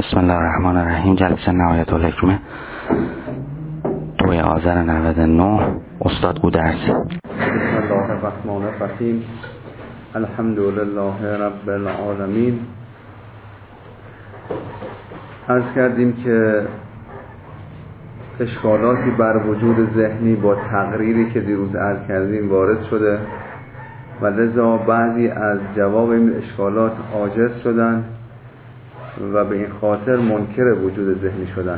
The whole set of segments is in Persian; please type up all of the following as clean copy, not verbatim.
بسم الله الرحمن الرحیم. جلسه نهایت الحکمه 2 آذر 99. استاد گودرز. بسم الله الرحمن الرحیم. الحمد لله رب العالمین. عرض کردیم که اشکالاتی بر وجود ذهنی با تقریری که دیروز عرض کردیم وارد شده و لذا بعضی از جواب این اشکالات عاجز شدن و به این خاطر منکر وجود ذهنی شدن.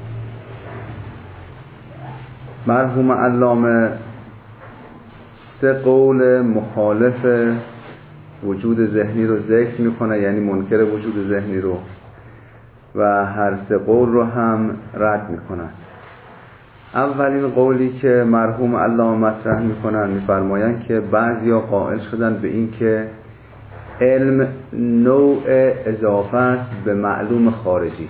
مرحوم علامه 3 قول مخالف وجود ذهنی رو ذکر میکنه، یعنی منکر وجود ذهنی رو، و هر 3 قول رو هم رد میکنن. اولین قولی که مرحوم علامه مطرح میکنن، میفرمایند که بعضیا قائل شدن به این که علم نوع اضافه است به معلوم خارجی.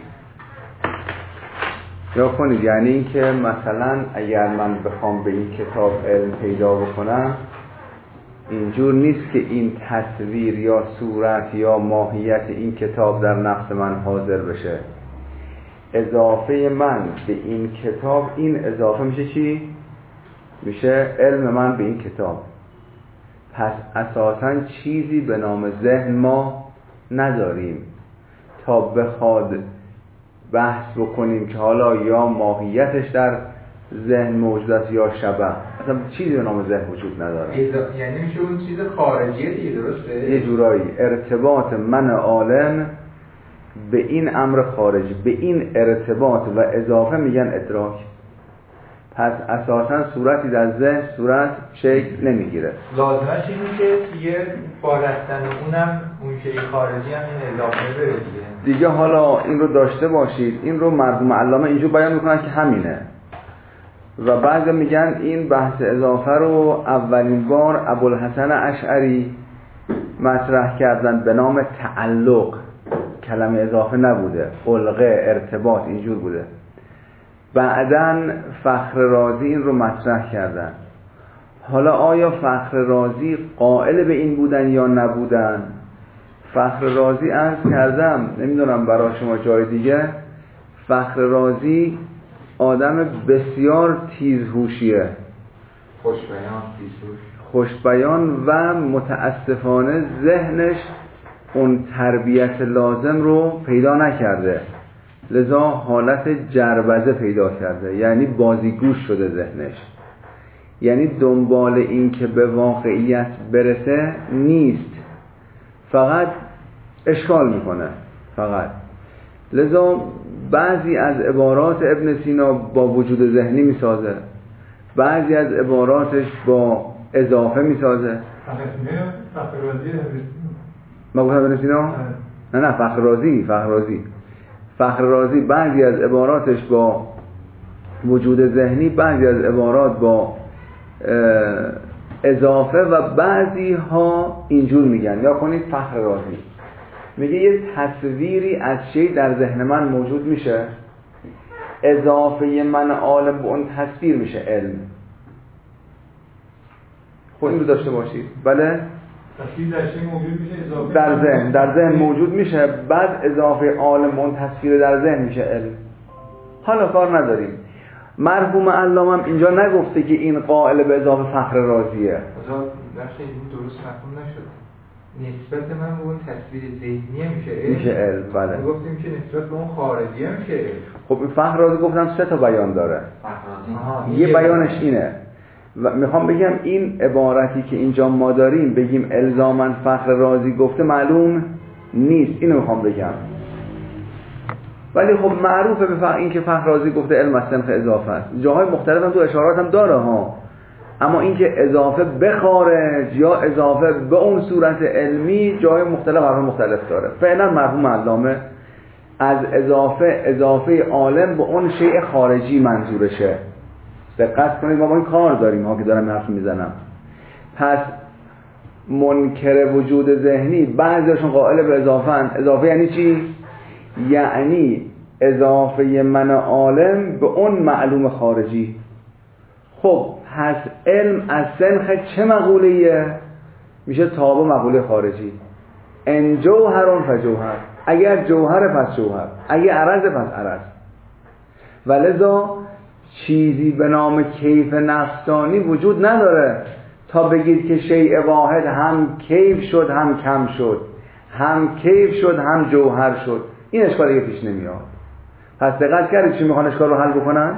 یا کنید یعنی این که مثلا اگر من بخوام به این کتاب علم پیدا بکنم، اینجور نیست که این تصویر یا صورت یا ماهیت این کتاب در نفس من حاضر بشه. اضافه من به این کتاب، این اضافه میشه چی؟ میشه علم من به این کتاب. پس اساساً چیزی به نام ذهن ما نداریم تا بخواد بحث بکنیم که حالا یا ماهیتش در ذهن موجود است یا شبه. اصلا چیزی به نام ذهن وجود نداره. یعنی میشه اون چیز خارجیه دیگه، درسته؟ یه جورایی ارتباط من عالم به این امر خارجی، به این ارتباط و اضافه میگن ادراک. پس اساساً صورتی در ذهن صورت شکل نمیگیره. لازمش اینه که دیگه با رفتن اونم اون شیء خارجی هم این اضافه بره دیگه حالا این رو داشته باشید. این رو مرحوم علامه اینجور بیان میکنن که همینه، و بعد میگن این بحث اضافه رو اولین بار ابوالحسن اشعری مطرح کردن به نام تعلق. کلمه اضافه نبوده، علقه، ارتباط، اینجور بوده. بعداً فخر رازی این رو مطرح کردن. حالا آیا فخر رازی قائل به این بودن یا نبودن؟ فخر رازی عرض کردم، نمیدونم برای شما جای دیگه، فخر رازی آدم بسیار تیزهوشیه، خوشبیان و متاسفانه ذهنش اون تربیت لازم رو پیدا نکرده، لذا حالت جربزه پیدا کرده، یعنی بازیگوش شده ذهنش، یعنی دنبال این که به واقعیت برسه نیست، فقط اشکال میکنه فقط. لذا بعضی از عبارات ابن سینا با وجود ذهنی میسازه، بعضی از عباراتش با اضافه میسازه. ما گفتم ابن سینا؟ نه فخر رازی بعضی از عباراتش با وجود ذهنی، بعضی از عبارات با اضافه، و بعضی ها اینجور میگن. یا کنید فخر رازی میگه یه تصویری از شی در ذهن من موجود میشه، اضافه من عالم به اون تصویر میشه علم. خب این رو داشته باشید. بله؟ تصویر در شی موجود میشه، اضافه در ذهن موجود میشه، بعد اضافه عالم به اون تصویر در ذهن میشه علم. حالا کار نداریم. مرحوم علامه اینجا نگفته که این قائل به اضافه فخر رازیه. درست مفهوم نشد. نسبت من به اون تصویر ذهنی میشه علم. بله. گفتیم که نسبت به اون خارجی میشه علم. خب فخر رازی گفتم 3 تا بیان داره. یه بیانش اینه. و میخوام بگم این عبارتی که اینجا ما داریم بگیم الزاماً فخر رازی گفته معلوم نیست، اینو میخوام بگم. ولی خب معروفه به این که فخر رازی گفته علم از سنخ اضافه است. جاهای مختلف هم تو اشارات هم داره ها، اما این که اضافه به خارج یا اضافه به اون صورت علمی جای مختلف حرف مختلف داره. فعلا مرحوم علامه از اضافه عالم به اون شیء خارجی منظورشه. دقت کنید، ما با این کار داریم ها که دارم حرف میزنم. پس منکر وجود ذهنی بعضیشون قائل به اضافه یعنی چی؟ یعنی اضافه من عالم به اون معلوم خارجی. خب پس علم از سنخ چه مقوله‌ایه؟ میشه تابع مقوله خارجی. ان جوهر فجوهر. اگر جوهر پس جوهر، اگر عرض پس عرض. ولذا چیزی به نام کیف نفسانی وجود نداره تا بگید که شیء واحد هم کیف شد هم کم شد، هم کیف شد هم جوهر شد. این اشکال دیگه پیش نمیاد. پس دقت کردید چی میخوان اشکال رو حل بکنن؟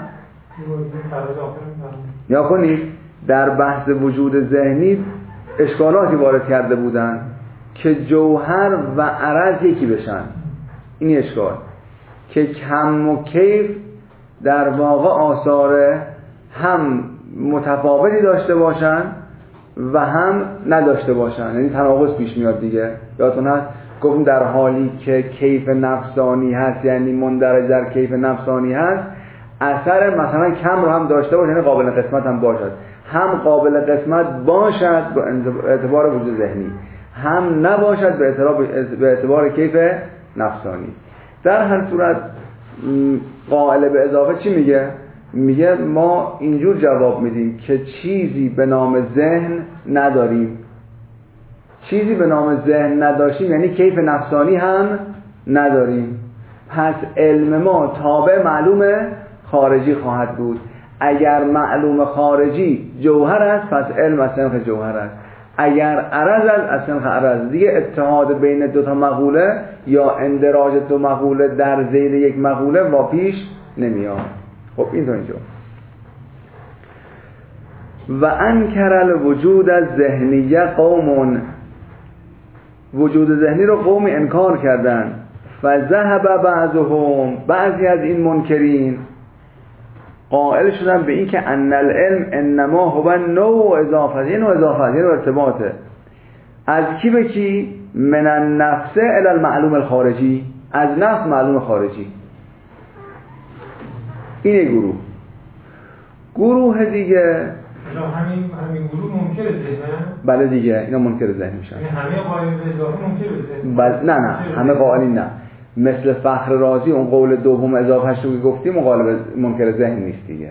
یا کنید در بحث وجود ذهنی اشکالاتی وارد کرده بودن که جوهر و عرض یکی بشن. این اشکال که کم و کیف در واقع آثار هم متفاوتی داشته باشن و هم نداشته باشن، یعنی تناقض پیش میاد دیگه. یادتون هست گفتم در حالی که کیف نفسانی هست، یعنی مندرج در کیف نفسانی هست، اثر مثلا کم رو هم داشته باشه، یعنی قابل قسمت هم باشد. هم قابل قسمت باشد به اعتبار وجود ذهنی، هم نباشد به اعتبار کیف نفسانی. در هر صورت قائل به اضافه چی میگه؟ میگه ما اینجور جواب میدیم که چیزی به نام ذهن نداریم. چیزی به نام ذهن نداشتیم یعنی کیف نفسانی هم نداریم. پس علم ما تابع معلوم خارجی خواهد بود. اگر معلوم خارجی جوهر است پس علم از سنخ جوهر است. اگر عرض است از سنخ عرض. دیگه اتحاد بین دو تا مقوله یا اندراج دو مقوله در ذیل یک مقوله و پیش نمیاد. خب این تا اینجا. و انکر الوجود از ذهنیه قوم، وجود ذهنی رو قومی انکار کردن. فذهب بعضهم، بعضی از این منکرین قائل شدن به این که ان العلم انما هو نوع اضافه، یه نوع اضافه، یه نوع ارتباطه. از کی به کی؟ من النفس الی المعلوم الخارجی، از نفس معلوم خارجی. این گروه دیگه همین گروه منکر ذهن. بله دیگه اینا منکر ذهن میشن. یعنی همه قائل به اضافه منکر ذهن. بله نه همه قائلین نه. مثل فخر رازی اون قول دوم اضافهش رو گفتیم مقابل منکر ذهن نیست دیگه.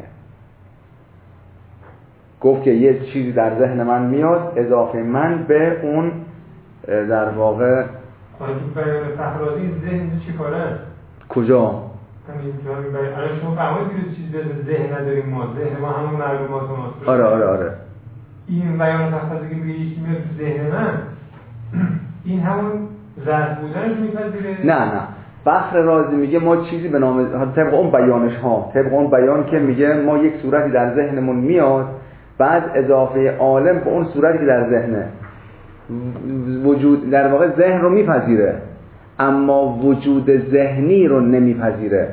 گفت که یه چیزی در ذهن من میاد اضافه من به اون در واقع. بیان فخر رازی ذهن چی کاره است؟ کجا؟ همین الان شما فهمید که چیزی به ذهن نداریم ما، ذهن ما همون معلومات ماست. آره. این بیان فخر که میگه یکی میاد تو ذهن من، این همون ظرف بودنش میپذیره؟ نه فخر رازی میگه ما چیزی به نام طبق اون بیانش ها، طبق اون بیان که میگه ما یک صورتی در ذهنمون میاد، بعد اضافه عالم به اون صورتی که در ذهنه وجود، در واقع ذهن رو میپذیره اما وجود ذهنی رو نمیپذیره.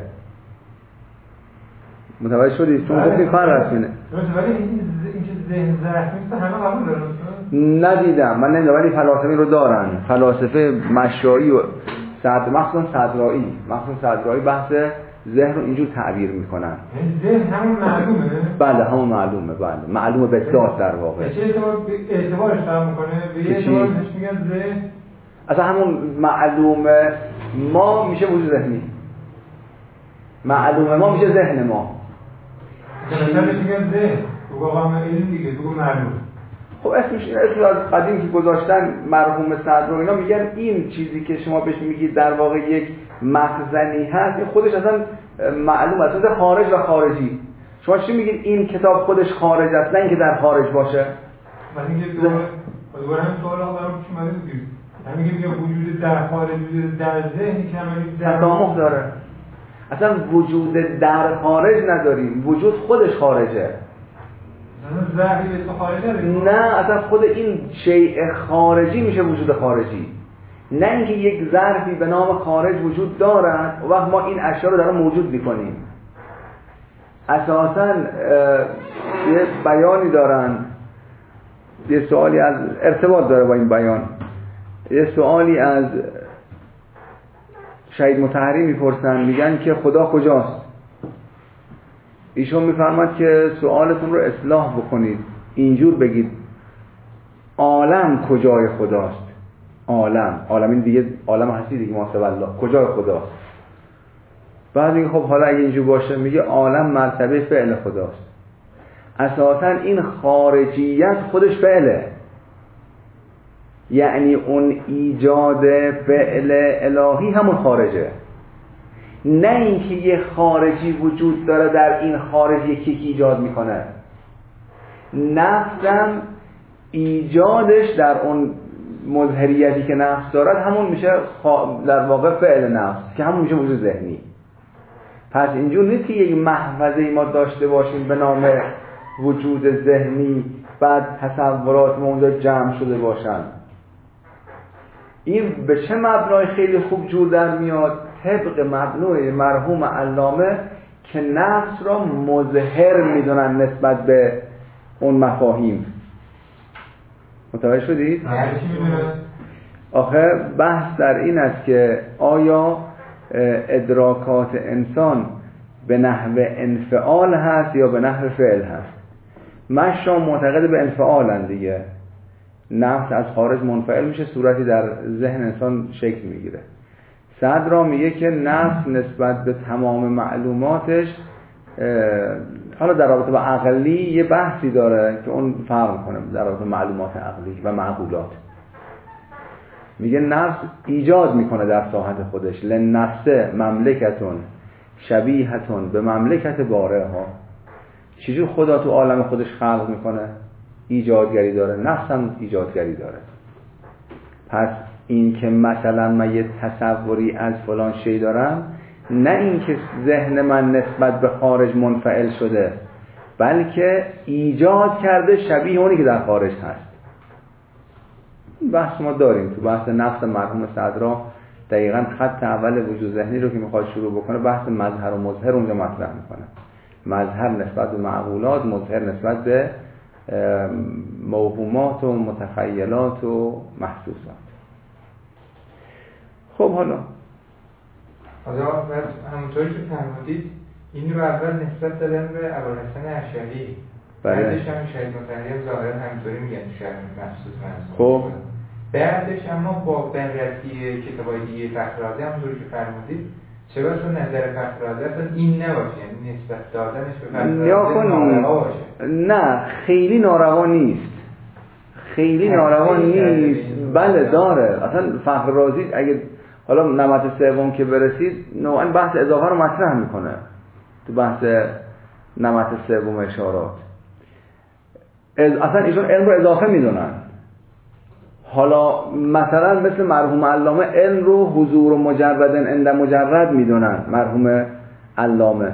متوجه شدید؟ چون گفتیم فرق رسمینه. ولی این که ذهن ظرف نیست همه قبول دارن؟ ندیدم من نمیدونم، ولی فلاسفه رو دارن. فلاسفه مشایی و مخصوصا صدرایی بحث ذهن رو اینجور تعبیر میکنن. ذهن همون معلومه؟ بله همون معلومه، بله معلومه به ذات در واقع. چه اعتبارش تعیین میکنه؟ به یه اعتبار بهش میگن ذهن. اصلا همون معلومه ما میشه وجود ذهنی، معلومه ما میشه ذهن ما. مثلا میگن ذهن تو واقعا علم دیگه، تو معلوم. خب اسمش از قدیم که گذاشتن مرحوم صدر و اینا میگن این چیزی که شما بهش میگید در واقع یک مخزنی هست، این خودش اصلا معلوم است، مثل خارج و خارجی. شما چی میگید این کتاب خودش خارج است، نه اینکه در خارج باشه؟ من میگم دوباره هم سوال دارم پیش اومده بود. من میگم وجود در خارج، وجود در ذهنی که عملی تضامن داره. اصلا وجود در خارج نداریم، وجود خودش خارجه. نه اصلا خود این شیء خارجی میشه وجود خارجی، نه اینکه یک ظرفی به نام خارج وجود دارد و وقت ما این اشیا رو در اون موجود میکنیم. اساساً یه بیانی دارن، یه سوالی از ارتباط داره با این بیان، یه سوالی از شهید مطهری میپرسن، میگن که خدا کجاست؟ ایشون میفرماد که سوالتون رو اصلاح بکنید، اینجور بگید عالم کجای خداست؟ عالم این دیگه عالم هستی دیگه، ما سوال الله کجای خداست؟ بعد میگه خب حالا اگه اینجور باشه، میگه عالم مرتبه فعل خداست. اساسا این خارجیت خودش فعله، یعنی اون ایجاد فعل الهی همون خارجه، نه اینکه یه خارجی وجود داره در این خارج یکی ایجاد میکنه. نفسم ایجادش در اون مظهریتی که نفس دارد همون میشه در واقع فعل نفس که همون میشه وجود ذهنی. پس اینجور نیست که یک محفظه ما داشته باشیم به نام وجود ذهنی بعد تصورات ما اونجا جمع شده باشن. این به چه مبنای خیلی خوب جور در میاد؟ طبق مبنای مرحوم علامه که نفس را مظهر میدونن نسبت به اون مفاهیم. متوجه شدید؟ آخه بحث در این است که آیا ادراکات انسان به نحو انفعال هست یا به نحو فعل هست؟ مشا معتقد به انفعالن دیگه، نفس از خارج منفعل میشه، صورتی در ذهن انسان شکل میگیره. صدرا میگه که نفس نسبت به تمام معلوماتش حالا در رابطه با عقلی یه بحثی داره که اون فرق کنه در رابطه معلومات عقلی و معقولات. میگه نفس ایجاد میکنه در ساحت خودش، لنفس مملکتون شبیهتون به مملکت باره ها. چجور خدا تو عالم خودش خلق میکنه؟ ایجادگری داره، نفس هم ایجادگری داره. پس این که مثلا من یه تصوری از فلان شی دارم، نه این که ذهن من نسبت به خارج منفعل شده، بلکه ایجاد کرده شبیه اونی که در خارج هست. بحث ما داریم تو بحث نفس مرحوم صدرا، دقیقاً خط اول وجود ذهنی رو که میخواد شروع بکنه بحث مظهر و مظهر اونجا مطرح میکنه. مظهر نسبت به معقولات، مظهر نسبت به موهومات و متخیلات و محسوسات. خب حالا همونطوری که فرمودید این رو اول نسبت دادن به ابوالحسن اشعری، بعدش هم شهید مطهری ظاهرا همینطوری میگن شهید محسوس محسوس. خب بعدش اما با بررسی کتابای دیگه فخررازی همونطوری که فرمودید چرا اصلا نظر فخررازی اصلا این نباشه، یعنی نسبت دادنش به فخررازی ناروا باشه؟ نه خیلی ناروا نیست، خیلی ناروا نیست. بله داره. اصلا فخررازی اگه حالا نمط سوم که برسید نوعا بحث اضافه رو مطرح میکنه تو بحث نمط سوم اشارات. اصلا ایشون علم رو اضافه میدونن. حالا مثلا مثل مرحوم علامه علم رو حضور و مجردن عند مجرد میدونن مرحوم علامه،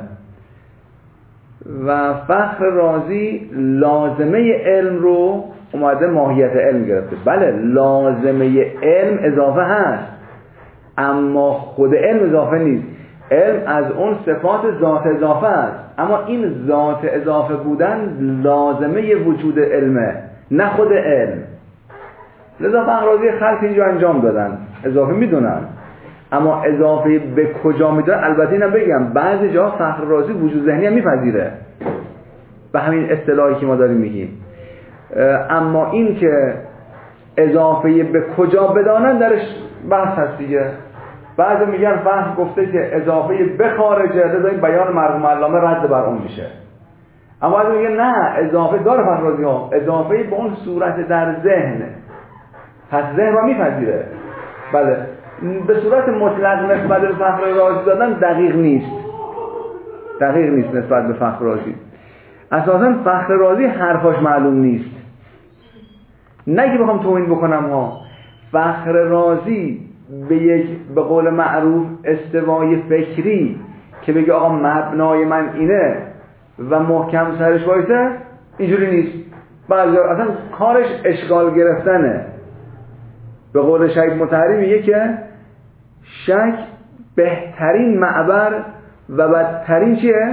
و فخر رازی لازمه علم رو اومده ماهیت علم گرفته. بله لازمه علم اضافه هست، اما خود علم اضافه نیست. علم از اون صفات ذات اضافه است، اما این ذات اضافه بودن لازمه وجود علمه نه خود علم. لذا فخررازی خلق اینجا انجام دادن، اضافه میدونن، اما اضافه به کجا میدونن؟ البته اینم بگم بعضی جا فخررازی وجود ذهنی هم میپذیره به همین اصطلاحی که ما داریم میگیم، اما این که اضافه به کجا بدانن درش بحث هست دیگه. بعضی میگن فهم گفته که اضافه به خارجه، لذا این بیان مرحوم علامه رد بر اون میشه. اما بعضی میگن نه اضافه داره فخررازی ها، اضافه به اون صورت در ذهن، پس ذهن رو میپذیره. بله به صورت مطلق نسبت به فخررازی دادن دقیق نیست نسبت به فخررازی. اساساً فخررازی حرفاش معلوم نیست، نه که بخوام توهین بکنم ها. فخررازی به قول معروف استوای فکری که بگه آقا مبنای من اینه و محکم سرش وایسه، اینجوری نیست. بعضی اصلا کارش اشکال گرفتنه. به قول شهید مطهری میگه که شک بهترین معبر و بدترین چیه؟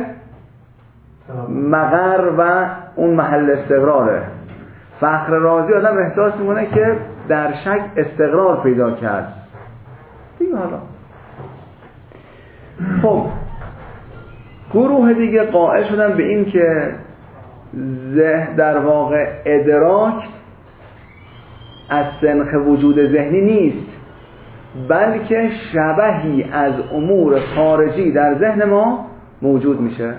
مقر و اون محل استقراره. فخررازی آدم احساس میکنه که در شک استقرار پیدا کرد دیگه. حالا خب گروه دیگه قائل شدن به این که در واقع ادراک از سنخ وجود ذهنی نیست، بلکه شبهی از امور خارجی در ذهن ما موجود میشه.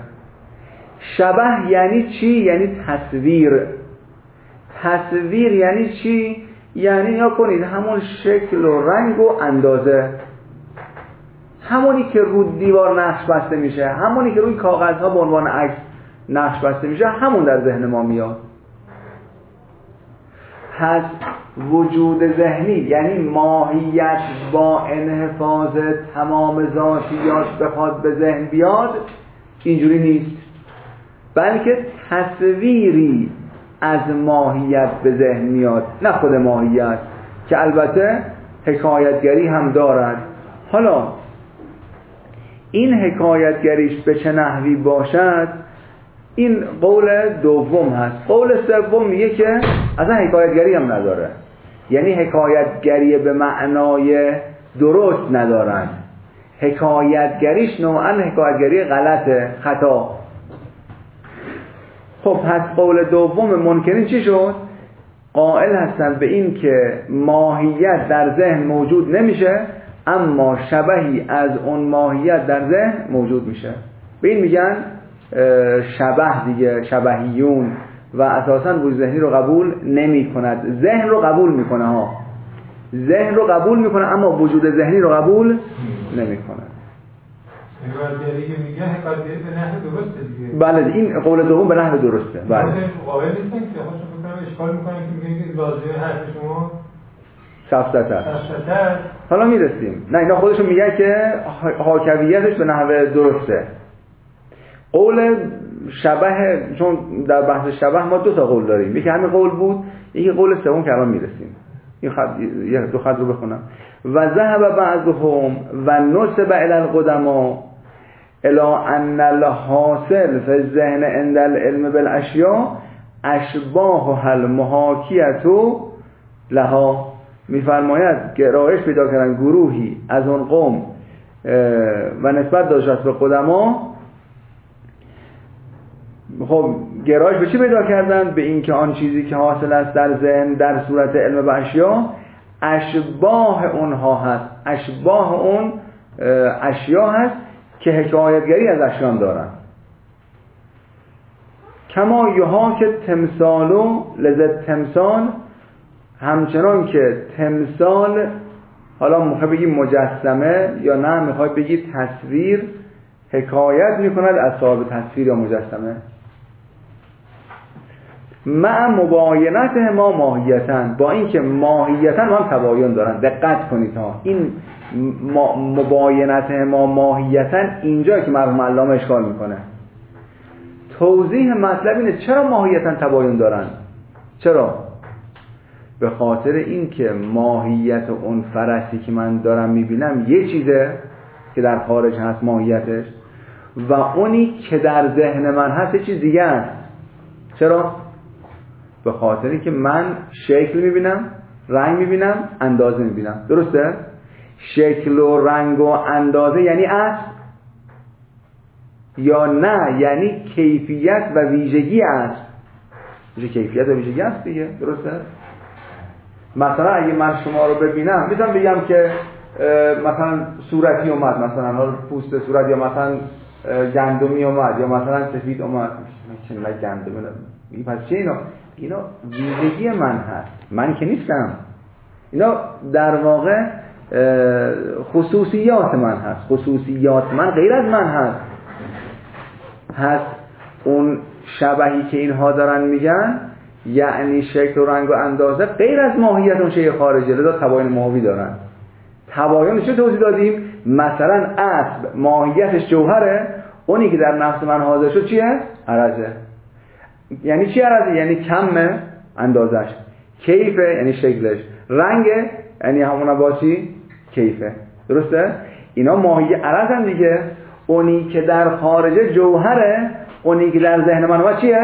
شبه یعنی چی؟ یعنی تصویر. تصویر یعنی چی؟ یعنی یا کنید همون شکل و رنگ و اندازه، همونی که رو دیوار نقش بسته میشه، همونی که روی کاغذها به عنوان عکس نقش بسته میشه، همون در ذهن ما میاد. پس وجود ذهنی یعنی ماهیت با انحفاظ تمام ذاتیات بخواد به ذهن بیاد، اینجوری نیست، بلکه تصویری از ماهیت به ذهن میاد، نه خود ماهیت، که البته حکایتگری هم دارد. حالا این حکایتگریش به چه نحوی باشد، این قول دوم هست. قول سوم میگه که اصلا حکایتگری هم نداره، یعنی حکایتگری به معنای درست ندارن، حکایتگریش نوعا حکایتگری غلطه، خطا. خب پس قول دوم منکرین چی شد؟ قائل هستن به این که ماهیت در ذهن موجود نمیشه، اما شبهی از اون ماهیت در ذهن موجود میشه. به این میگن شبه دیگه، شبهیون، و اساساً وجود ذهنی رو قبول نمی کند. ذهن رو قبول میکنه ها، ذهن رو قبول میکنه اما وجود ذهنی رو قبول نمی کند. حکایتگری که میگه حکایتگری به نحو درسته دیگه. بله این قول دوم به نحو درسته. بله. قابل نیستن که خودشون بکنم اشکال میکنن که میگن که لازمه حرف شما سفسطه است. حالا میرسیم. نه اینا خودشون میگن که حاکویتش به نحو درسته. قول شبه، چون در بحث شبه ما دو تا قول داریم، یکی همین قول بود، یکی قول سوم که الان میرسیم. این خط، یه دو خط رو بخونم. و ذهب بعضهم و نسب الی القدما الی ان الحاصل فی الذهن عند العلم بالاشیاء اشباه المحاکیه لها. میفرماید گرایش پیدا کردن گروهی از اون قوم و نسبت داشت به قدما. خب گرایش به چی پیدا کردن؟ به این که آن چیزی که حاصل است در ذهن در صورت علم به اشیا اشباه اونها هست، اشباه اون اشیا هست که حکایتگری از اشیان دارن. کما یها که تمثالو لذت تمثال، همچنان که تمثال، حالا میخوای بگی مجسمه یا نه میخوای بگی تصویر، حکایت میکند از صاحب تصویر یا مجسمه. مع مباینت ما ماهیتن، با اینکه ماهیتن هم تباین دارن. دقت کنید ها، این مباینت ما ماهیتن اینجا که مرحوم علامه اشکال میکنه. توضیح مطلب اینه چرا ماهیتن تباین دارن. چرا؟ به خاطر اینکه ماهیت اون فرسی که من دارم میبینم یه چیزه که در خارج هست ماهیتش، و اونی که در ذهن من هست یه چیز دیگه است. چرا؟ به خاطر اینکه من شکل میبینم، رنگ میبینم، اندازه میبینم. درسته؟ شکل و رنگ و اندازه یعنی اصل یا نه یعنی کیفیت و ویژگی اصل. کیفیت و ویژگی است دیگه. درسته؟ مثلا اگه من شما رو ببینم میتونم بگم که مثلا صورتی اومد، مثلا پوست صورت، یا مثلا گندمی اومد، یا مثلا سفید اومد. چه نه گندمی نه. پس چه اینا ویژگی من هست، من که نیستم. اینا در واقع خصوصیات من هست، خصوصیات من غیر از من هست. هست اون شبهی که اینها دارن میگن یعنی شکل و رنگ و اندازه غیر از ماهیت اون شیء خارجی، لذا تباین ماهوی دارن. تباینش چه توضیح دادیم؟ مثلا اصل ماهیتش جوهره، اونی که در نفس من حاضر شد چیه؟ عرضه. یعنی چی عرضه؟ یعنی کمه اندازش، کیفه یعنی شکلش، رنگه یعنی همون باسی کیفه. درسته؟ اینا ماهی عرض هم دیگه. اونی که در خارج جوهره، اونی که در ذهن من چیه؟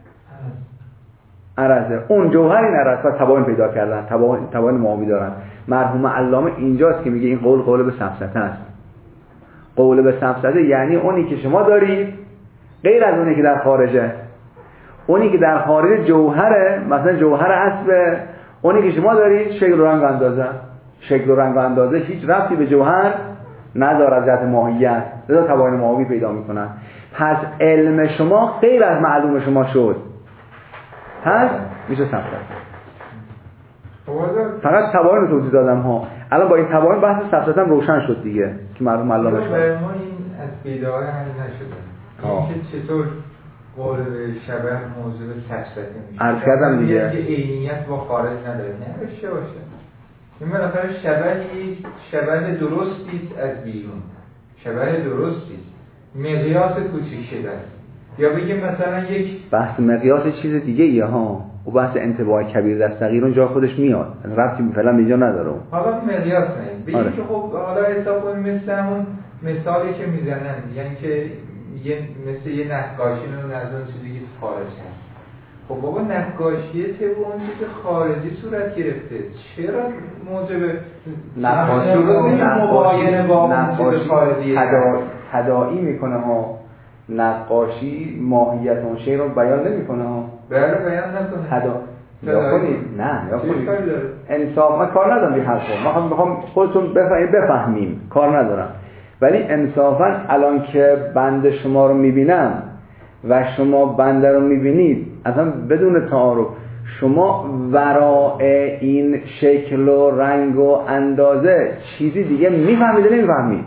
عرضه. اون جوهر این عرض و تباین پیدا کردن، تباین ماهوی دارن. مرحوم علامه اینجاست که میگه این قول به سفسطه است. قول به سفسطه یعنی اونی که شما دارید غیر از اونی که در خارجه. اونی که در خارج جوهره، مثلا جوهر اصل، اونی که شما دارید شکل و رنگ و اندازه. شکل و رنگ و اندازه هیچ ربطی به جوهر نداره از جهت ماهیت، لذا تباین ماهوی پیدا میکنن. پس علم شما غیر از معلوم شما شد، پس میشه سفسطه. فقط تباین توضیح دادم ها. الان با این تباین بحث سفسطم روشن شد دیگه که مرحوم علامه شد. ما این از بدایه حل نشده اینکه چطور قول شبه موضوع سفسطه میشه. عرض کردم دیگه که عینیت با خارج نداره نمیشه باشه. این بالاخره شبه درستی از بیرون، شبه درستی مقیاس کوچیک شده است. یا بگیم مثلا یک بحث مقیاس چیز دیگه ایه ها، و بحث انطباع کبیر در صغیر اون جا خودش میاد، ربطی فعلا اینجا نداره. حالا مقیاس نه بگیم که خب حالا حساب کنیم مثل همون مثالی که میزنن، یعنی که مثل یه نقاشی رو از اون چیزی که خارج هست. خب بابا نقاشیه ته اون چیز خارجی صورت گرفته، چرا موجب نقاشی رو مباینه با اون چیز خارجی تداعی میکنه ها. نقاشی ماهیت اون شی رو بیان نمیکنه ها. بله بیان نکنه. یا کنید نه یا کنید انصاف. من کار ندارم این حرفا، من میخوام خودتون بفهمیم، کار ندارم. ولی انصافا الان که بنده شما رو میبینم و شما بنده رو میبینید، اصلا بدون تعارف شما ورای این شکل و رنگ و اندازه چیزی دیگه میفهمید یا نمیفهمید؟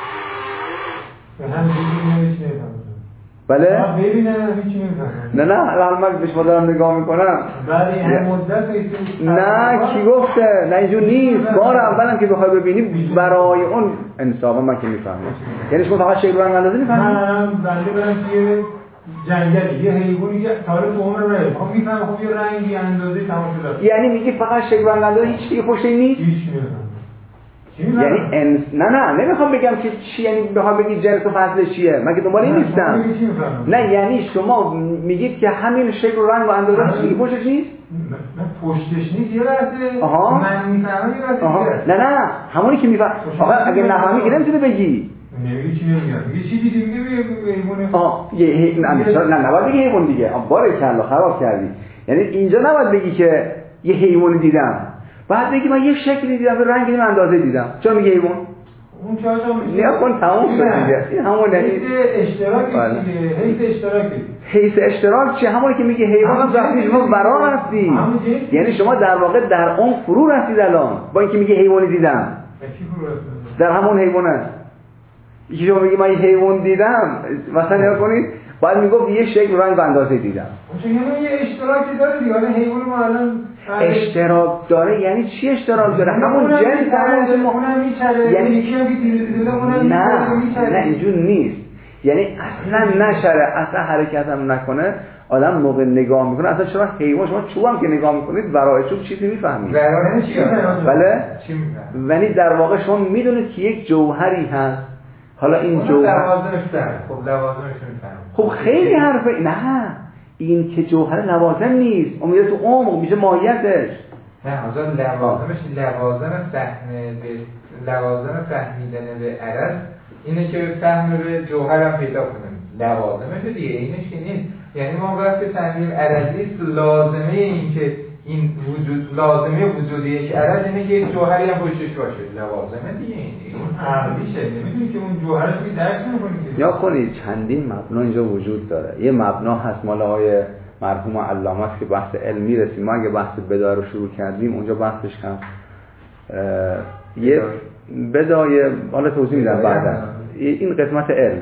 بله؟ ببینم هیچ نمیفهمم. نه الان من به شما دارم نگاه میکنم. ولی هم مدت نه کی گفته؟ نه اینجور نیست. بار اولم که بخوای ببینی برای اون انصافا من که میفهمم. یعنی شما فقط شکل رنگ اندازه میفهمید؟ من بنده برم توی جنگلی یه حیوانی که تاریخ عمر رو خب میفهمم، خب یه رنگی اندازه تمام شده. یعنی میگی فقط شکل رنگ اندازه هیچ چیزی پشت نیست؟ هیچ نمیفهمم. یعنی نه نمیخوام بگم که چی، یعنی بخوام بگی جنس و فصل چیه، من که دنبال این نیستم. نه یعنی شما میگید که همین شکل و رنگ و اندازه چیزی پشتش نیست؟ نه پشتش نیست، یه لحظه من میفهمم یه لحظه. نه همونی که میفهم. آقا اگه نفهمی که نمیتونی بگی. نمیگی چی نمیگم، یه چیزی دیگه میگه حیوانه. نه نباید بگی حیوان دیگه. بارکالله خراب کردی. یعنی اینجا نباید بگی که یه حیوانی دیدم، بعد بگی من یه شکلی دیدم به رنگی من اندازه دیدم. چرا میگه حیوان؟ اون چرا میشه؟ نه کن تموم شد دیگه. این همون حیث اشتراکی دیگه. حیث اشتراکی. حیث اشتراک چیه؟ همونی که میگه حیوان هم وقتی شما ورا هستی، یعنی شما در واقع در اون فرو رفتید الان با اینکه میگه حیوانی دیدم. کی فرو رفت؟ در همون حیوانه. یکی شما میگه من یه حیوان دیدم، مثلا نگاه کنید، بعد میگفت یه شکل رنگ و اندازه دیدم. اون یعنی یه اشتراکی داره دیگه. حالا حیوان ما الان اشتراک داره یعنی چی اشتراک داره؟ همون جنس همون اونم میچره، یعنی یکی هم که دیده اونم میچره. نه اینجور نیست. یعنی اصلا نشره، اصلا حرکت هم نکنه، آدم موقع نگاه میکنه اصلا شما حیوان، شما چوب هم که نگاه میکنید برای چوب چیزی میفهمید. برای چی؟ بله؟ ولی در واقع شما میدونید که یک جوهری هست. حالا این جوهر لوازمش داره. خب لوازمش میفهمم. خب خیلی حرفه. نه این که جوهر لوازم نیست، اون میره تو عمق، میشه ماهیتش. نه آزاد لوازمش لوازم فهمیدن به عرض اینه که فهم به جوهر هم پیدا کنیم. لوازمش دیگه اینش که نیست. یعنی ما وقتی فهمیم عرضی لازمه این که این وجود لازمه وجودی یک عرض اینه که یک جوهری هم پشتش باشه. لوازمه دیگه این عرضیشه. نمیدونی که اون جوهرش می درک نمی‌کنی که. یا کنید چندین مبنا اینجا وجود داره. یه مبنا هست مال آقای مرحوم علامه است که بحث علمی رسیم. ما اگه بحث بدایه رو شروع کردیم اونجا بحثش کم یه بدایه، حالا توضیح میدم بعدا. این قسمت علم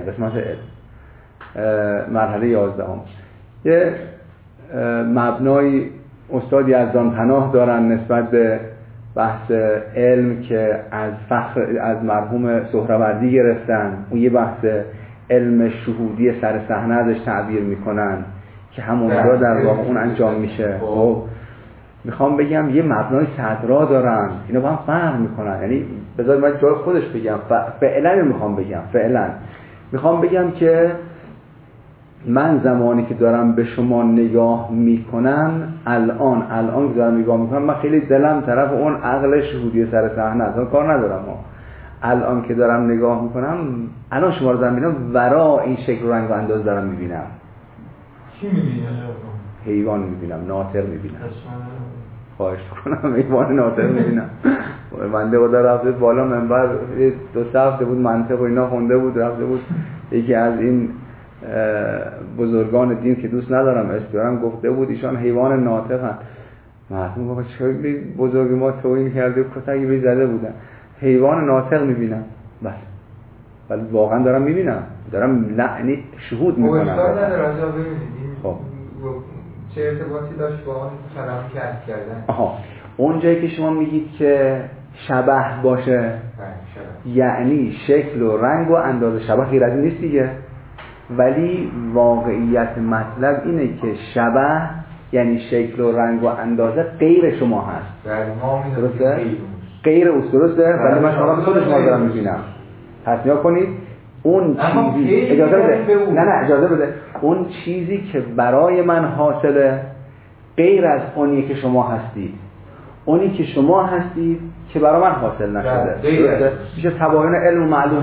مرحله 11 یه مبنای استاد یزدان پناه دارن نسبت به بحث علم که از مرحوم سهروردی گرفتن. اون یه بحث علم شهودی سر صحنه ازش تعبیر میکنن که همونجا در واقع اون انجام میشه. خب میخوام بگم یه مبنای صدرا دارن، اینا با هم فرق میکنن. یعنی بذار من جای خودش بگم، فعلا میخوام بگم که من زمانی که دارم به شما نگاه میکنم، الان که دارم نگاه میکنم، من خیلی دلم طرف اون عقل شهودی سر صحنه است، کار ندارم. الان که دارم نگاه میکنم، الان شما رو دارم میبینم، ورا این شکل و رنگ و انداز دارم میبینم. چی میبینی؟ حیوان میبینم، ناطق میبینم. خواهش کنم حیوان ناطق میبینم. بنده خدا رفته بالا منبر 2 هفته بود منطق و اینا خونده بود، رفته بود یکی از این بزرگان دین که دوست ندارم اسم بیارم گفته بود ایشان حیوان ناطقن. معلومه بابا چه بزرگ ما توهین کرده کتکی به زده بودن حیوان ناطق میبینم بله ولی واقعا دارم میبینم دارم یعنی شهود میکنم اشکال نداره راجع ببینید خب چه ارتباطی داشت با اون کلام کسب کردن اون جایی که شما میگید که شبح باشه یعنی شکل و رنگ و اندازه شبح غیر از این نیست دیگه ولی واقعیت مطلب اینه که شبح یعنی شکل و رنگ و اندازه غیر شما هست درسته؟ غیر اوست درسته؟ ولی من شما خود شما دارم میبینم پس نیا کنید اون چیزی اجازه بده نه اجازه بده اون چیزی که برای من حاصله غیر از اونی که شما هستید اونی که شما هستید که برای من حاصل نشده درسته؟ میشه تباین علم و معلوم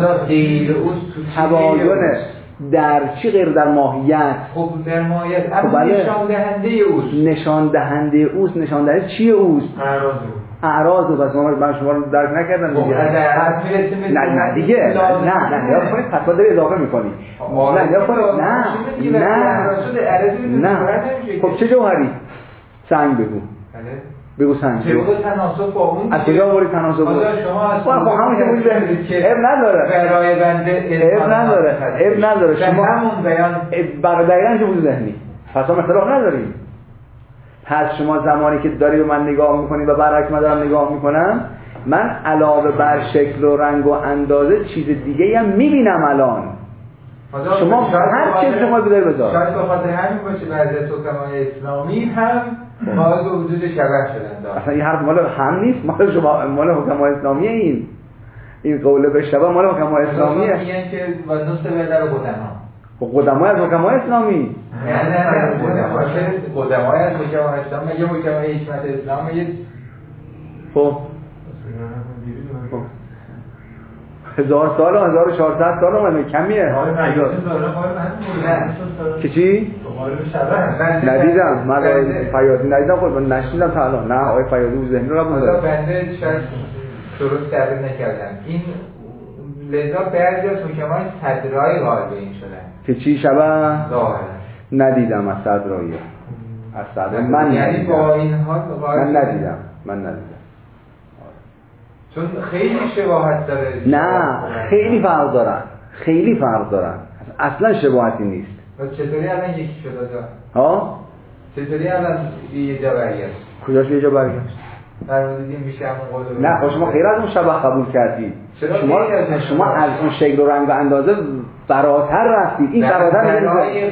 تباین در چی غیر در ماهیت خب در ماهیت اما نشان دهنده اوست نشان دهنده اوست نشان دهنده چیه اوست اعراض و بس من شما رو درک نکردم دیگه نه دیگه نه نیا کنید پس داری اضافه میکنی نه نیا کنید نه خب چه جوهری سنگ بگو سنگ چه بود تناسب با اون از کجا آوردی تناسب بود خب همون که بود اب نداره برای بنده اب نداره شما همون بیان دقیقاً چه بود ذهنی پس ما اختلاف نداریم پس شما زمانی که داری به من نگاه میکنی و برعکس من دارم نگاه میکنم من علاوه بر شکل و رنگ و اندازه چیز دیگه هم میبینم الان شما هر چیز شما بداری بذار شاید بخاطر همین باشه بعضی از حکمای اسلامی هم باعث وجود شبح شدن اصلا این حرف مال هم نیست مال شما مال حکمای اسلامیه این قوله به شبح مال حکمای اسلامیه میگن که با نصف بدر قدمای از حکمای اسلامی نه قدمای از حکمای اسلام میگه حکمای حکمت اسلام میگه خب 1000 سال و 1400 سال اومده کمیه که چی؟ ندیدم من فیاضی ندیدم خود من نشنیدم تا الان نه آقای فیاضی او ذهنی رو قبول داره بنده شاید درست تعبیر نکردم این لذا بعضی از حکمای صدرایی قائل به این شدن که چی شبه؟ ظاهرا ندیدم از صدرایی از صدرایی من یعنی با این حال من ندیدم چون خیلی شباهت داره نه خیلی فرق دارن اصلا شباهتی نیست چطوری الان یکی شده چطوری الان یه جا برگشت کجاش یه جا برگشت فرمودیم میشه همون قول نه شما غیر از اون شبه قبول کردید شما از اون شکل و رنگ و اندازه فراتر رفتید این فراتر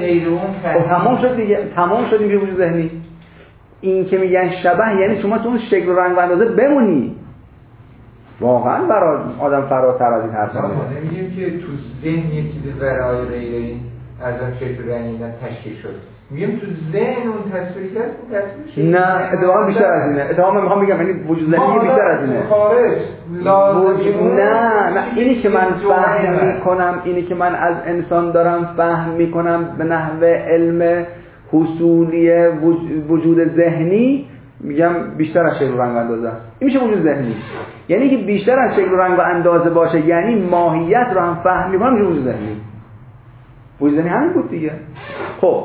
تمام شد دیگه وجود ذهنی این که میگن شبه یعنی شما تو اون شکل و رنگ و اندازه بمونی واقعا برای آدم فراتر از این حرف نمیگیم که تو ذهن یه چیز ورای غیر این از اون شکل رنگی تشکیل شد میگم تو ذهن اون تصویری که هست نه اتفاقا بیشتر از اینه اتفاقا میخوام بگم یعنی وجود ذهنی بیشتر از اینه نه اینی که من فهم میکنم اینی که من از انسان دارم فهم میکنم به نحو علم حصولی وجود ذهنی میگم بیشتر از شکل و رنگ و اندازه این میشه وجود ذهنی یعنی که بیشتر از شکل و رنگ و اندازه باشه یعنی ماهیت رو هم فهم میکنم میشه وجود ذهنی وجود ذهنی همین بود دیگه خب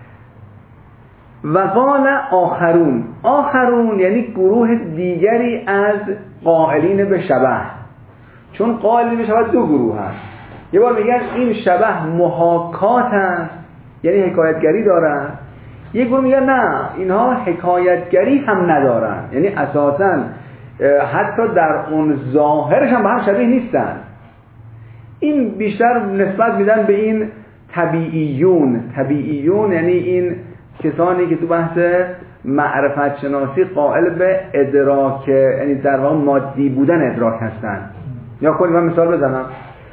و قال آخرون یعنی گروه دیگری از قائلین به شبح چون قائلین به شبح دو گروه هست یه بار میگن این شبح محاکات هست یعنی حکایتگری دارن یه گروه میگن نه اینها حکایتگری هم ندارن یعنی اساساً حتی در اون ظاهرش هم به هم شبیه نیستن این بیشتر نسبت میدن به این طبیعیون یعنی این کسانی که تو بحث معرفت شناسی قائل به ادراک یعنی در واقع مادی بودن ادراک هستن یا کنید من مثال بزنم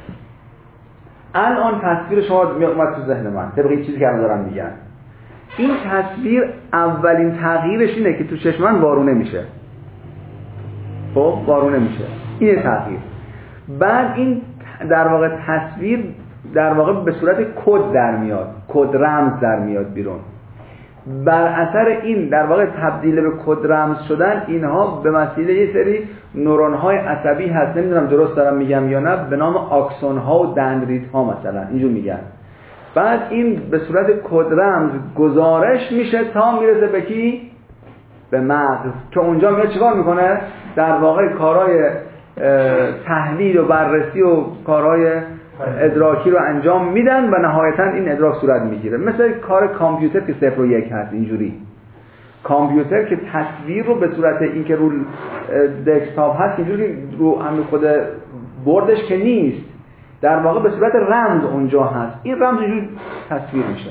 الان تصویر شما میاد تو ذهن من طبق چیزی که الان دارم میگن این تصویر اولین تغییرش اینه که تو چشم من وارونه میشه خب وارونه میشه این تغییر بعد این در واقع تصویر در واقع به صورت کد در میاد کد رمز در میاد بیرون بر اثر این در واقع تبدیل به کد رمز شدن اینها به وسیله یه سری نورون های عصبی هست نمیدونم درست دارم میگم یا نه به نام آکسون ها و دندریت ها مثلا اینجور میگن بعد این به صورت کد رمز گزارش میشه تا میرسه به کی به مغز که اونجا میاد چیکار میکنه؟ در واقع کارهای تحلیل و بررسی و کارهای ادراکی رو انجام میدن و نهایتا این ادراک صورت میگیره. مثل کار کامپیوتر که 0 و 1 هست. اینجوری کامپیوتر که تصویر رو به صورت این که رو دسکتاپ هست اینجوری رو همین خود بردش که نیست، در واقع به صورت رمز اونجا هست. این رمز اینجوری تصویر میشه.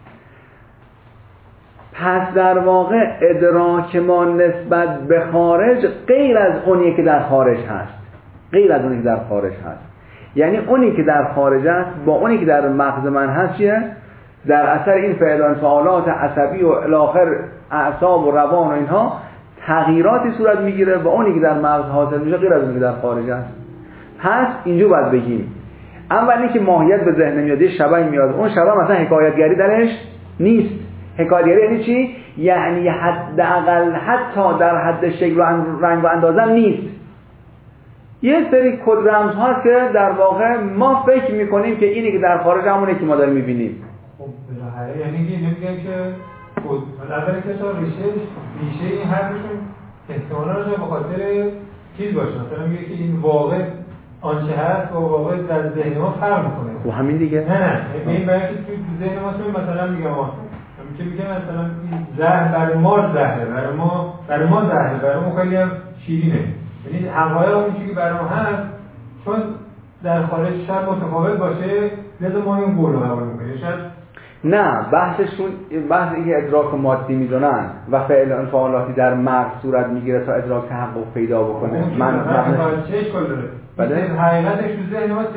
پس در واقع ادراک ما نسبت به خارج غیر از اونی که در خارج هست، غیر از اونی که در خارج هست. یعنی اونی که در خارج است با اونی که در مغز من هست چیه؟ در اثر این فعل و انفعالات عصبی و الاخر اعصاب و روان و اینها تغییراتی صورت میگیره و اونی که در مغز حاصل میشه غیر از اونی که در خارج است. پس اینجور باید بگیم اولی که ماهیت به ذهن میاد یه شبح میاد، اون شبح مثلا حکایتگری درش نیست. حکایتگری یعنی چی؟ یعنی حداقل حتی در حد شکل و رنگ و اندازه نیست. یه سری کد رمز هاست که در واقع ما فکر میکنیم که اینی که در خارج همونه که ما داریم میبینیم. خب بالاخره یعنی که نمیگن که اول که ریشه این حرفشون احتمالاً به خاطر چیز باشه، مثلا میگه که این واقع آنچه هست و واقع در ذهن ما فرق میکنه. و همین دیگه نه این برای که تو ذهن ما مثلا میگم که میگه مثلا زهر برای ما زهره، برای ما زهره، برای ما خیلی هم شیرینه. یعنی حقایق اون چیزی که برای ما هست چون در خارج شاید متفاوت باشه لذا ما این قول رو قبول میکنیم. شاید نه بحثشون بحث اینکه ادراک مادی میدونن و فعل و انفعالاتی در مغز صورت میگیره تا ادراک تحقق پیدا بکنه. من چه اشکال داره؟ بله حقیقتش تو ذهن ما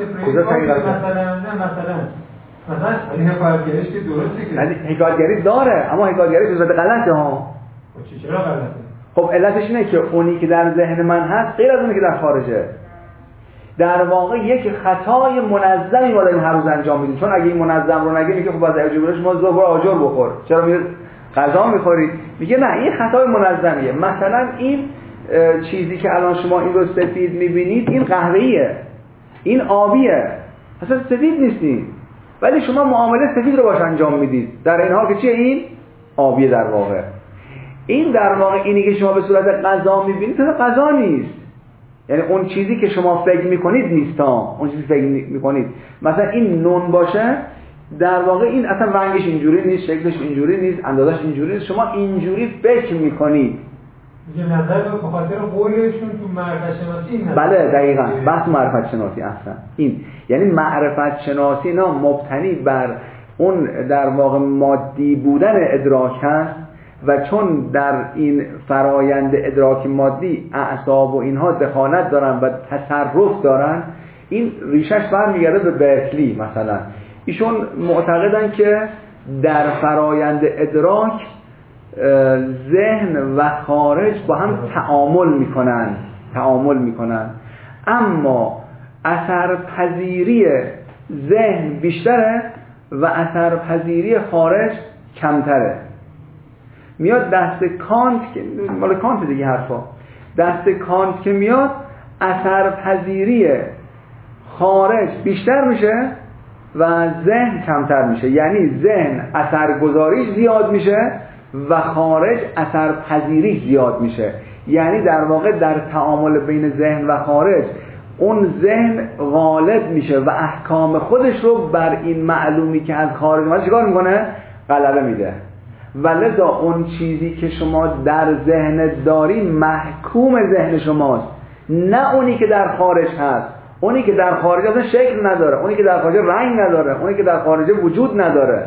مثلا این حکایتگریش که درسته که حکایتگری داره اما حکایتگری به صورت غلطه ها. چرا غلطه؟ خب علتش اینه که اونی که در ذهن من هست غیر از اونی که در خارجه. در واقع یک خطای منظمی ما داریم هر روز انجام میدیم. چون اگه این منظم رو نگه میگه خب باز اجبارش ما ظهر آجر بخور، چرا میگه غذا میخوری؟ میگه نه این خطای منظمیه. مثلا این چیزی که الان شما این رو سفید میبینید این قهوه‌ایه، این آبیه، اصلا سفید نیستین ولی شما معامله سفید رو باش انجام میدید در این حال که چیه؟ این آبیه. در واقع این در واقع اینی که شما به صورت غذا میبینید غذا نیست. یعنی اون چیزی که شما فکر میکنید نیست اون چیزی فکر میکنید. مثلا این نون باشه در واقع این اصلا رنگش اینجوری نیست، شکلش اینجوری نیست، اندازش اینجوری نیست، شما اینجوری فکر میکنید. یه نظر به خاطر قولشون تو معرفت شناسی این بله دقیقاً بحث معرفت شناسی اصلا این یعنی معرفت شناسی اینا مبتنی بر اون در واقع مادی بودن ادراک هست و چون در این فرایند ادراک مادی اعصاب و اینها دخالت دارن و تصرف دارن، این ریشش برمیگرده به برکلی. مثلا ایشون معتقدن که در فرایند ادراک ذهن و خارج با هم تعامل میکنن اما اثرپذیری ذهن بیشتره و اثرپذیری خارج کمتره. میاد دست کانت که مال کانت دیگه حرفا، دست کانت که میاد اثرپذیری خارج بیشتر میشه و ذهن کمتر میشه. یعنی ذهن اثرگذاریش زیاد میشه و خارج اثرپذیریش زیاد میشه. یعنی در واقع در تعامل بین ذهن و خارج اون ذهن غالب میشه و احکام خودش رو بر این معلومی که از خارج اومده چیکار میکنه؟ غلبه میده. ولذا اون چیزی که شما در ذهن داری محکوم ذهن شماست، نه اونی که در خارج هست. اونی که در خارج اصلا شکل نداره، اونی که در خارج رنگ نداره، اونی که در خارج وجود نداره.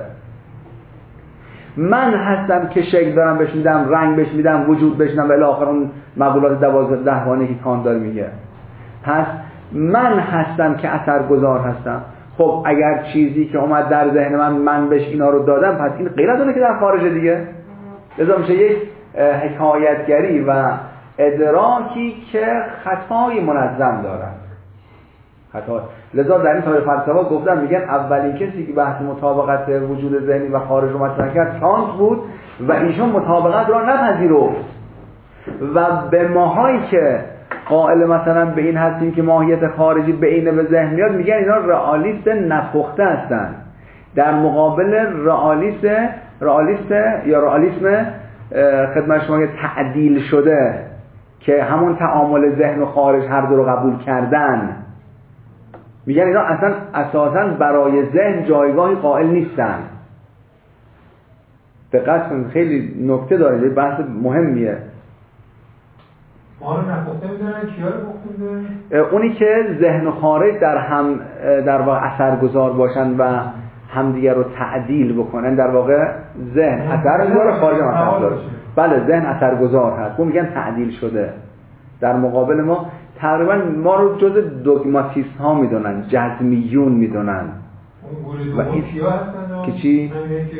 من هستم که شکل دارم بهش میدم، رنگ بهش میدم، وجود بهش میدم و الی آخر اون مقولات 12 بانی که کانت داره میگه. پس من هستم که اثرگذار هستم. خب اگر چیزی که اومد در ذهن من بهش اینا رو دادم، پس این غیر از اونه که در خارج دیگه. لذا میشه یک حکایتگری و ادراکی که خطای منظم دارد. خطا. لذا در این تاریخ فلسفه گفتن میگن اولین کسی که بحث مطابقت وجود ذهنی و خارج رو مطرح کرد کانت بود و ایشون مطابقت را نپذیرفت و به ماهایی که قائل مثلا به این هستیم که ماهیت خارجی به اینه به ذهن میاد، میگن اینا رئالیست نپخته هستن در مقابل رئالیسم خدمت شما تعدیل شده که همون تعامل ذهن و خارج هر دو رو قبول کردن، میگن اینا اصلا اساساً برای ذهن جایگاهی قائل نیستن. دقت کنید خیلی نکته داره، یه بحث مهمیه. ما رو نپخته میدونن کیا رو پخته میدونن؟ اونی که ذهن و خارج در واقع اثرگذار باشن و همدیگر رو تعدیل بکنن. در واقع ذهن اثرگذار، خارج اثرگذار. بله ذهن اثرگذار هست، اون میگن تعدیل شده. در مقابل ما تقریبا ما رو جز دوگماتیست ها میدونن، جزمیون میدونن. و این کیا هستن؟ که چی؟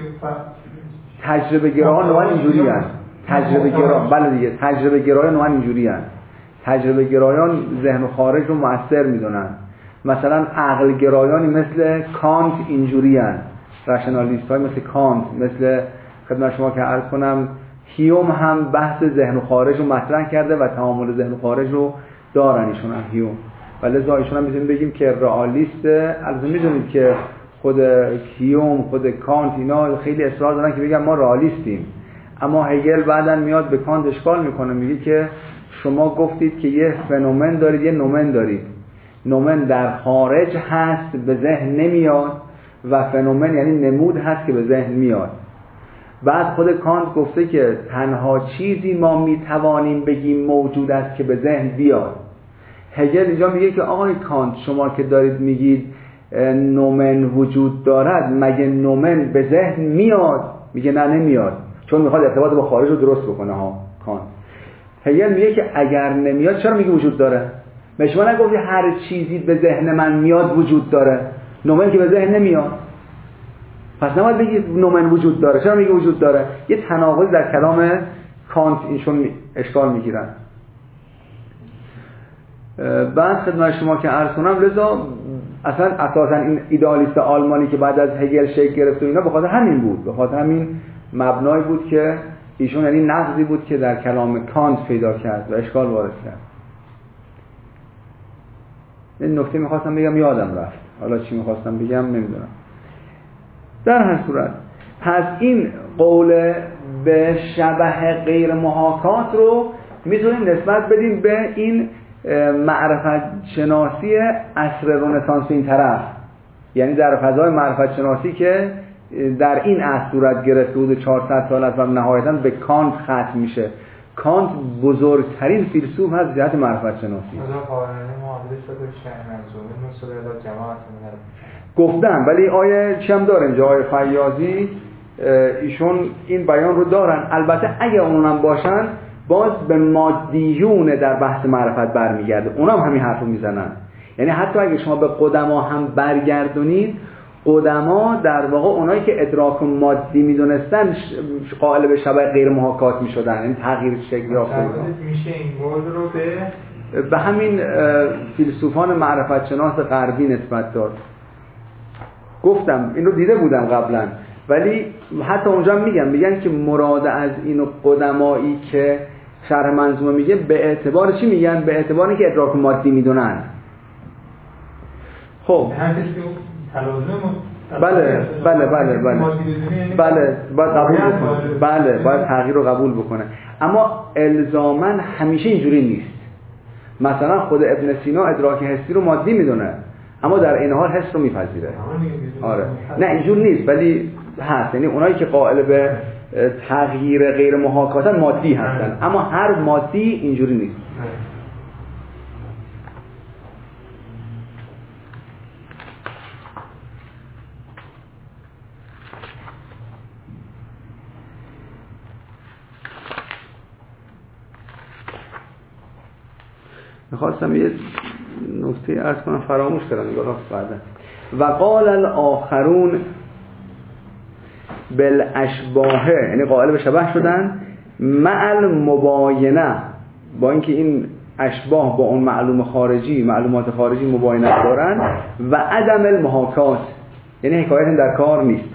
تجربه گراهان نوعا اینجوری هست. تجربه گرایان، بله دیگه، تجربه گرایان نوعا اینجوری هست. تجربه گرایان ذهن و خارج رو مؤثر میدونن. مثلا عقل گرایانی مثل کانت اینجوری هست. رشنالیست های مثل کانت، مثل خدمت شما که عرض کنم هیوم هم بحث ذهن و خارج رو مطرح کرده و تعامل ذهن و خارج رو دارن ایشون هم هیوم. ولی ایشون هم میتونیم بگیم که رئالیست. البته میدونید که خود هیوم، خود کانت اینا خیلی اصرار دارن که بگن ما رئالیستیم. اما هگل بعداً میاد به کانت اشکال میکنه، میگه که شما گفتید که یه فنومن دارید، یه نومن دارید. نومن در خارج هست به ذهن نمیاد و فنومن یعنی نمود هست که به ذهن میاد. بعد خود کانت گفته که تنها چیزی ما میتوانیم بگیم موجود است که به ذهن بیاد. هگل اینجا میگه که آقای کانت شما که دارید میگید نومن وجود دارد، مگه نومن به ذهن میاد؟ میگه نه نمیاد، چون میخواد ارتباط با خارج رو درست بکنه ها کانت. هگل میگه که اگر نمیاد چرا میگه وجود داره؟ شما نگفتی هر چیزی به ذهن من میاد وجود داره؟ نومن که به ذهن نمیاد، پس نباید بگی نومن وجود داره، چرا میگه وجود داره؟ یه تناقض در کلام کانت اینشون اشکال میگیرن. بعد خدمت شما که عرض کنم، لذا اصلا اساسا این ایدئالیست آلمانی که بعد از هگل شکل گرفت و اینا به خاطر همین بود، به خاطر همین مبنایی بود که ایشون، یعنی نقضی بود که در کلام کانت پیدا کرد و اشکال وارد کرد. این نکته میخواستم بگم یادم رفت، حالا چی میخواستم بگم نمیدونم. در هر صورت پس این قول به شبه غیر محاکات رو میتونیم نسبت بدیم به این معرفت شناسی عصر رنسانس این طرف، یعنی در فضای معرفت شناسی که در این عصر صورت گرفته بود 400 سال است و نهایتاً به کانت ختم میشه. کانت بزرگترین فیلسوف هست جهت معرفت شناسی. گفتن ولی آیه چی هم داره اینجا، آیه فیاضی ایشون این بیان رو دارن. البته اگه اونم باشن باز به مادیون در بحث معرفت برمیگرده، اونم همین حرفو میزنن. یعنی حتی اگه شما به قدما هم برگردونید، قدما در واقع اونایی که ادراک مادی میدونستن قائل به شبه غیر محاکات میشدن، یعنی تغییر شکل یافته میشه این قول رو به همین فیلسوفان معرفت شناس غربی نسبت داد. گفتم این رو دیده بودم قبلا، ولی حتی اونجا میگن که مراد از اینو قدمایی که شرح منظومه میگه به اعتبار چی میگن؟ به اعتبار اینکه ادراک مادی میدونن. خب بله باید قبول بکنه، بله باید تغییر رو قبول بکنه، اما الزاماً همیشه اینجوری نیست. مثلا خود ابن سینا ادراک حسی رو مادی میدونه، اما در این حال حس رو میپذیره. آره نه اینجور نیست، ولی هست. یعنی اونایی که قائل به تغییر غیر محاکاتن مادی هستن، اما هر مادی اینجوری نیست. میخواستم یه نکته عرض کنم فراموش کردم نگاه بعدا. و قال الاخرون بالاشباه، یعنی قائل به شبه شدن مع المباینه، با اینکه این اشباه با اون معلومات خارجی مباینت دارن، و عدم المحاکات، یعنی حکایت در کار نیست.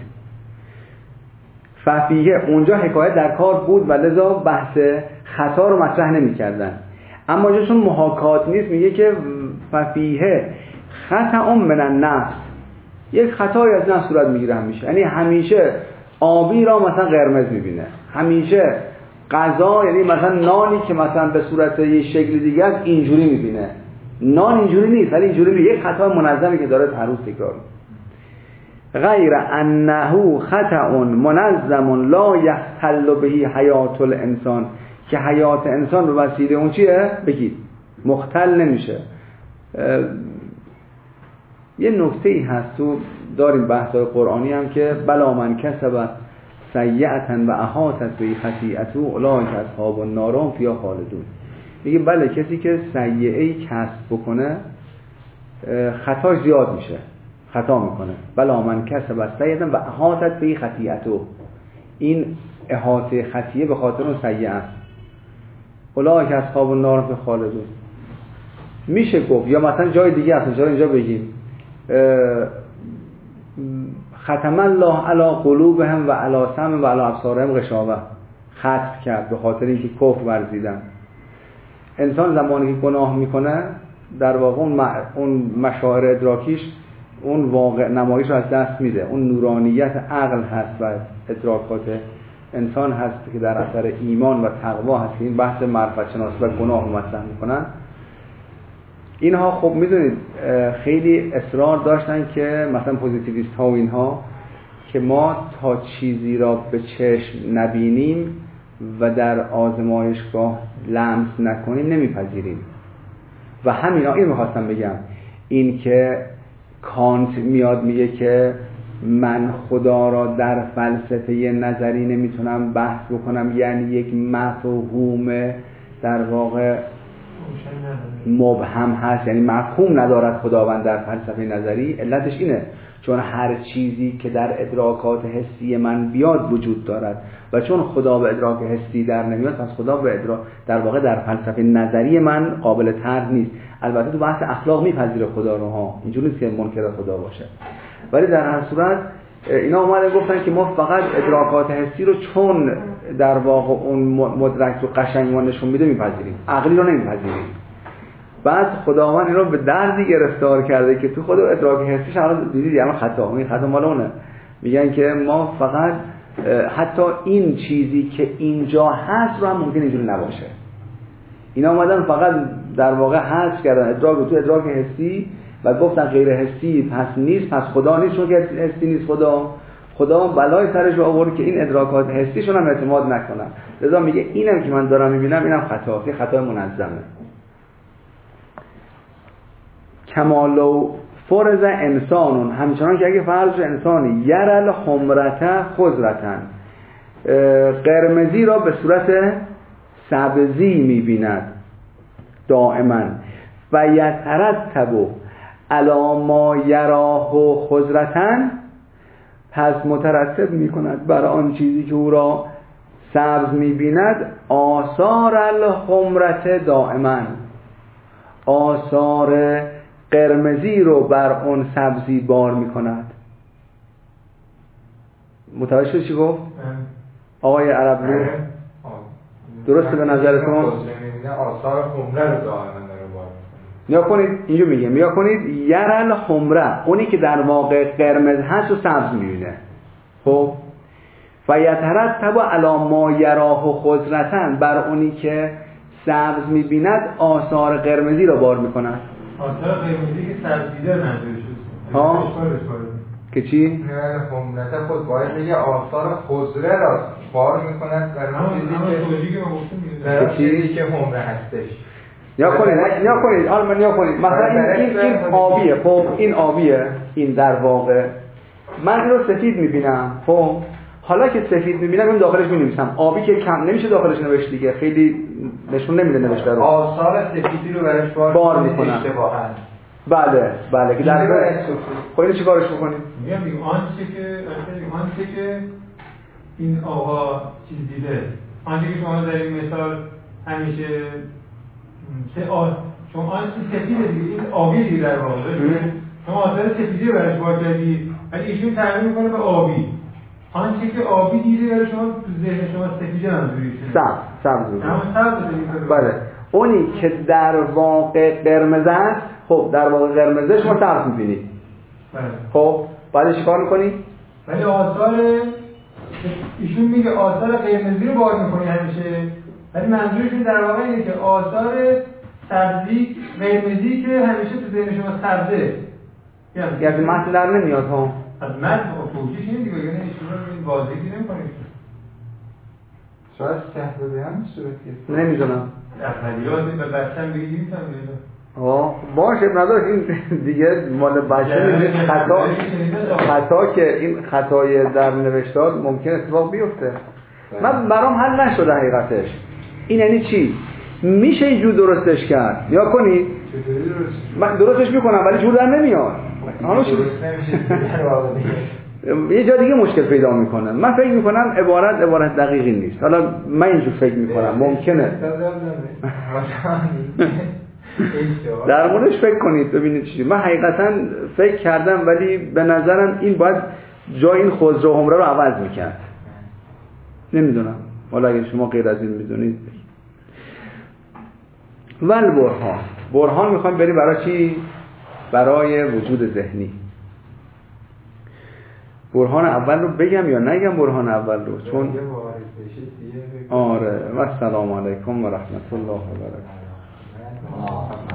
ففیه اونجا حکایت در کار بود و لذا بحث خطا رو مطرح نمی کردن. اما جاشون محاکات نیست، میگه که ففیه خطا من النفس، یک خطایی از نفس صورت میگیره همیشه. یعنی همیشه آبی را مثلا قرمز میبینه، همیشه غذا یعنی مثلا نانی که مثلا به صورت یه شکل دیگه است اینجوری میبینه، نان اینجوری نیست ولی اینجوری میبینه. یک خطا منظمی که داره هر روز تکرار میکنه. غیر انه خطأ منظم لا یختل به حیات الانسان، که حیات انسان به وسیله اون چیه؟ بگید مختل نمیشه. یه نکته ای هست تو داریم بحث‌های قرآنی هم که بلا من کسب سیئة و احاطت به خطیئته اولئک اصحاب النار هم فیها خالدون. میگه بله کسی که سیئه‌ای کسب بکنه خطاش زیاد میشه، خطا میکنه. بلا من کسب سیئة و احاطت به خطیئته، این احاطه خطیه به خاطر اون سیئه است. اولئک اصحاب النار هم فیها خالدون. میشه گفت یا مثلا جای دیگه اصلا چرا اینجا بگیم ختم الله علی قلوبهم و علی سمعهم و علی ابصارهم غشاوه، ختم کرد به خاطر اینکه کفر ورزیدن. انسان زمانی که گناه میکنه در واقع اون مشاعر ادراکیش اون واقع نمایش رو از دست میده. اون نورانیت عقل هست و ادراکات انسان هست که در اثر ایمان و تقوا هست که این بحث معرفت شناسی و گناه مطرح میکنن. اینها خب میدونید خیلی اصرار داشتن که مثلا پوزیتیویست ها و اینها که ما تا چیزی را به چشم نبینیم و در آزمایشگاه لمس نکنیم نمیپذیریم. و همینا این میخواستم بگم، این که کانت میاد میگه که من خدا را در فلسفه نظری نمیتونم بحث بکنم، یعنی یک مفهوم در واقع مبهم هست، یعنی مفهوم ندارد خداوند در فلسفه نظری. علتش اینه چون هر چیزی که در ادراکات حسی من بیاد وجود دارد و چون خدا به ادراک حسی در نمیاد پس خدا به در واقع در فلسفه نظری من قابل طرح نیست. البته تو بحث اخلاق میپذیره خدا رو ها، اینجوری نیست که منکر خدا باشه، ولی در هر صورت اینا اومدن گفتن که ما فقط ادراکات حسی رو چون در واقع اون مدرک رو قشنگ ما نشون میده میپذیریم، عقلی رو نمیپذیریم. بعد خداوند این رو به دردی گرفتار کرده که تو خود ادراک حسیش الان دیدید الان خطا مال اونه. میگن که ما فقط حتی این چیزی که اینجا هست رو هم ممکن اینجوری نباشه. اینا اومدن فقط در واقع حذف کردن ادراک رو تو ادراک حسی و گفتن غیر حسی پس نیست، پس خدا نیست، چون که حسی نیست خدا بلای سرش رو آورد که این ادراکات حسیشون هم اعتماد نکنن. لذا میگه اینم که من دارم میبینم اینم خطاست، این خطای منظمه. کمالو فرض انسانون، همچنان که اگه فرض انسانی یرل حمرته خضرتن، قرمزی را به صورت سبزی میبیند دائما و یترتب علی ما یراه خضرتن، پس مترتب میکند بر آن چیزی که او را سبز میبیند آثار الحمرت دائما، آثار قرمزی رو بر اون سبزی بار میکند. متوجه شد چی گفت؟ آقای عربی درسته به نظرتون؟ آثار حمره رو دائما داره بار میکنه. نیا کنید اینجا میگم، نیا کنید یرل حمره، اونی که در واقع قرمز هست و سبز میبینه. خب و یترتب علی ما یراه خضرتن، بر اونی که سبز میبیند آثار قرمزی رو بار میکند. آثار قرمزی که سبزیده منظورش که چی؟ نه حمرت خود باید بگه آثار خضره را بار میکند برای اون چیزی که حمره هستش. نیا کنید مثلا این آبیه. خب این آبیه، این در واقع من این رو سفید میبینم. خب حالا که سفید میبینم این داخلش مینویسم، آبی که کم نمیشه داخلش نوشت دیگه، خیلی نشون نمیده نوشته رو. آثار سفیدی رو برش بار میکنم اشتباهاً. بله که در خب اینو چیکارش بکنیم؟ میگم آنچه که این آقا چیز دیده، آنچه که شما در این مثال همیشه چون آنچه سفیده دیگه، این آبی دیگه در واقع شما آثار سفیدی برش بار کردی ولی ایشون تغییر میکنه به آبی. آنچه که آبی دیده برای شما تو ذهن شما سفیده منظوریشه، سبز. بله اونی که در واقع قرمز است، خب در واقع قرمزه شما سبز می‌بینید. خب بعدش چیکار می‌کنی؟ ولی آثار ایشون میگه آثار قرمزی رو بار میکنی همیشه، ولی منظورشون در واقع اینه که آثار سبزی قرمزی که همیشه تو ذهن شما سبزه، یعنی متن در نمیاد ها. از متن توجیهش اینه دیگه، یعنی ایشون رو واضحی نمی‌کنه. شاید سهل بیان صورت نمیدونم. احمدیات به بچه‌م بگید میفهمید. باشه نداره، این دیگه مال بچه نیست. خطا که این خطای در نوشتار ممکن اتفاق بیفته. من برام حل نشده حقیقتش. این یعنی چی؟ میشه اینجور درستش کرد یا کنی؟ من درستش میکنم ولی جور در نمیاد. یه جا دیگه مشکل پیدا میکنه. من فکر میکنم عبارت دقیقی نیست. حالا من اینجور فکر میکنم ممکنه در موردش فکر کنید ببینید چی. من حقیقتا فکر کردم ولی به نظرم این باید جای این خضر و حمره رو عوض میکرد. نمیدونم، حالا اگه شما غیر از این میدونید. ول برهان میخوایم بریم برای چی؟ برای وجود ذهنی. برهان اول رو بگم یا نگم برهان اول رو؟ چون آره. و السلام علیکم و رحمت الله و برکاته.